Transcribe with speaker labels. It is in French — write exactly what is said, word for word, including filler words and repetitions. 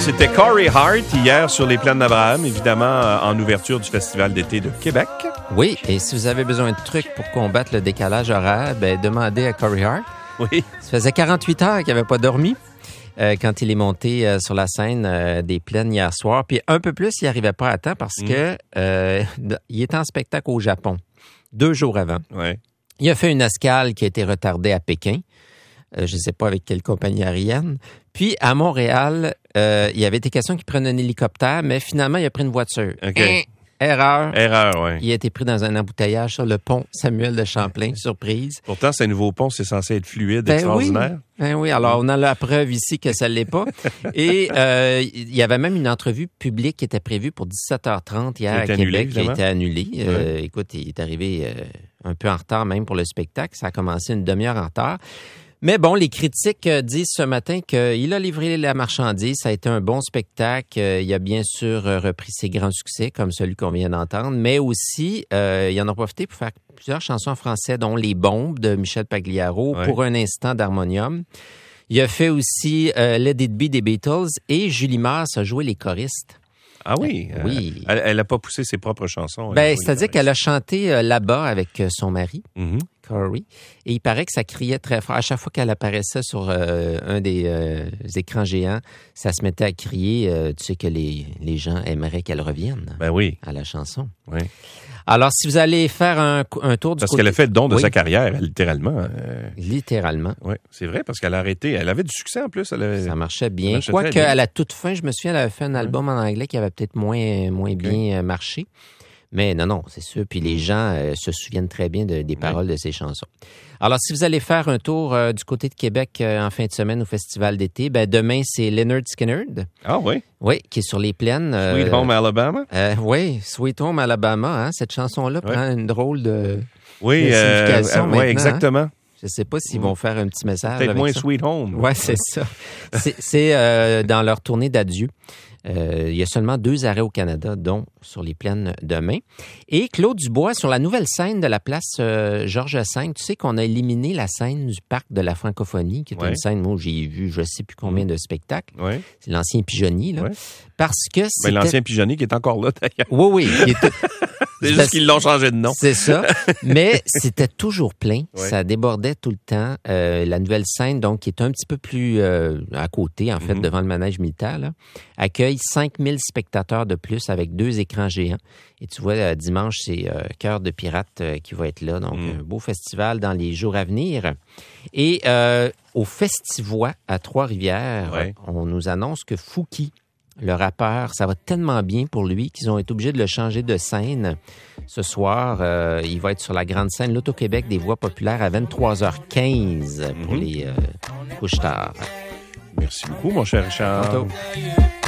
Speaker 1: C'était Corey Hart hier sur les plaines d'Abraham, évidemment en ouverture du Festival d'été de Québec.
Speaker 2: Oui, et si vous avez besoin de trucs pour combattre le décalage horaire, ben demandez à Corey Hart.
Speaker 1: Oui.
Speaker 2: Ça faisait quarante-huit heures qu'il n'avait pas dormi euh, quand il est monté euh, sur la scène euh, des plaines hier soir. Puis un peu plus, il n'y arrivait pas à temps parce mm. que euh, il était en spectacle au Japon deux jours avant.
Speaker 1: Ouais.
Speaker 2: Il a fait une escale qui a été retardée à Pékin. Euh, je ne sais pas avec quelle compagnie aérienne. Puis, à Montréal, euh, il y avait été question qu'il prenne un hélicoptère, mais finalement, il a pris une voiture.
Speaker 1: OK.
Speaker 2: Erreur.
Speaker 1: Erreur, oui.
Speaker 2: Il a été pris dans un embouteillage sur le pont Samuel de Champlain. Surprise.
Speaker 1: Pourtant, c'est un nouveau pont, c'est censé être fluide,
Speaker 2: ben
Speaker 1: extraordinaire.
Speaker 2: Oui. Ben oui, alors on a la preuve ici que ça ne l'est pas. Et euh, il y avait même une entrevue publique qui était prévue pour dix-sept heures trente hier à Québec, qui a été annulée. Euh, ouais. Écoute, il est arrivé euh, un peu en retard même pour le spectacle. Ça a commencé une demi-heure en retard. Mais bon, les critiques disent ce matin qu'il a livré la marchandise. Ça a été un bon spectacle. Il a bien sûr repris ses grands succès, comme celui qu'on vient d'entendre, mais aussi, euh, il en a profité pour faire plusieurs chansons en français, dont Les Bombes de Michel Pagliaro, ouais. Pour un instant d'harmonium. Il a fait aussi euh, Let It Be des Beatles et Julie Mars a joué les choristes.
Speaker 1: Ah oui?
Speaker 2: Euh, oui.
Speaker 1: Elle n'a pas poussé ses propres chansons.
Speaker 2: Ben, c'est-à-dire qu'elle a chanté euh, là-bas avec euh, son mari,
Speaker 1: mm-hmm.
Speaker 2: Corey, et il paraît que ça criait très fort. À chaque fois qu'elle apparaissait sur euh, un des euh, écrans géants, ça se mettait à crier. Euh, tu sais que les, les gens aimeraient qu'elle revienne
Speaker 1: ben oui.
Speaker 2: à la chanson.
Speaker 1: Oui.
Speaker 2: Alors, si vous allez faire un, un tour du
Speaker 1: Parce
Speaker 2: côté...
Speaker 1: qu'elle a fait le don de
Speaker 2: oui.
Speaker 1: sa carrière, littéralement. Euh...
Speaker 2: Littéralement.
Speaker 1: Oui, c'est vrai, parce qu'elle a arrêté. Elle avait du succès en plus. Elle avait...
Speaker 2: Ça marchait bien. Quoique, à la toute fin, je me souviens, elle avait fait un album ouais. en anglais qui avait peut-être moins, moins okay. bien marché. Mais non, non, c'est sûr. Puis les gens euh, se souviennent très bien de, des paroles oui. de ces chansons. Alors, si vous allez faire un tour euh, du côté de Québec euh, en fin de semaine au Festival d'été, ben demain, c'est Lynyrd Skynyrd.
Speaker 1: Ah oui?
Speaker 2: Oui, qui est sur les plaines. Euh,
Speaker 1: Sweet Home Alabama?
Speaker 2: Euh, oui, Sweet Home Alabama. Hein, cette chanson-là oui. prend une drôle de,
Speaker 1: oui,
Speaker 2: de signification
Speaker 1: euh, Oui, exactement.
Speaker 2: Hein? Je ne sais pas s'ils vont faire un petit message.
Speaker 1: Peut-être
Speaker 2: avec
Speaker 1: moins
Speaker 2: ça.
Speaker 1: Sweet Home.
Speaker 2: Oui, c'est ça. C'est, c'est euh, dans leur tournée d'adieu. Euh, il y a seulement deux arrêts au Canada, dont sur les plaines demain. Et Claude Dubois, sur la nouvelle scène de la place euh, Georges V, tu sais qu'on a éliminé la scène du Parc de la Francophonie, qui est ouais. une scène où j'ai vu je ne sais plus combien de spectacles.
Speaker 1: Ouais.
Speaker 2: C'est l'ancien Pigeonnier, là.
Speaker 1: Ouais.
Speaker 2: Parce que c'était...
Speaker 1: Ben, l'ancien Pigeonnier qui est encore là, d'ailleurs.
Speaker 2: Oui, oui. Il était...
Speaker 1: C'est juste qu'ils l'ont changé de nom.
Speaker 2: C'est ça. Mais c'était toujours plein.
Speaker 1: Ouais.
Speaker 2: Ça débordait tout le temps. Euh, la nouvelle scène, donc, qui est un petit peu plus euh, à côté, en fait, mm-hmm. devant le manège militaire, là, accueille cinq mille spectateurs de plus avec deux écrans géants. Et tu vois, euh, dimanche, c'est euh, Cœur de Pirate euh, qui va être là. Donc, mm. un beau festival dans les jours à venir. Et euh, au Festivois à Trois-Rivières,
Speaker 1: ouais.
Speaker 2: on nous annonce que Fouki, le rappeur, ça va tellement bien pour lui qu'ils ont été obligés de le changer de scène. Ce soir, euh, il va être sur la grande scène L'Auto-Québec des voix populaires à vingt-trois heures quinze pour mm-hmm. les euh, couche-tard.
Speaker 1: Merci beaucoup, mon cher Richard.
Speaker 2: Tantôt.